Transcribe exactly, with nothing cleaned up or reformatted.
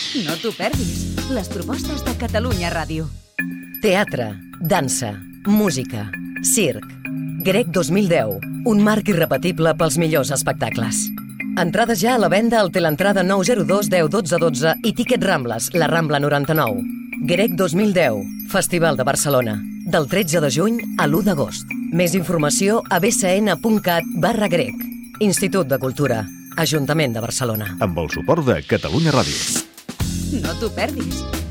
No t'ho perdis. Les propostes de Catalunya Ràdio. Teatre, dansa, música, circ. Grec dos mil deu, un marc irrepetible pels millors espectacles. Entrades ja a la venda al Teleentrada nou zero dos deu dotze dotze i Tiquet Rambles, la Rambla noranta-nou. Grec dos mil deu, Festival de Barcelona, del tretze de juny a l'u d'agost. Més informació a bcn.cat barra grec. Institut de Cultura, Ajuntament de Barcelona. Amb el suport de Catalunya Ràdio. No t'ho perdis.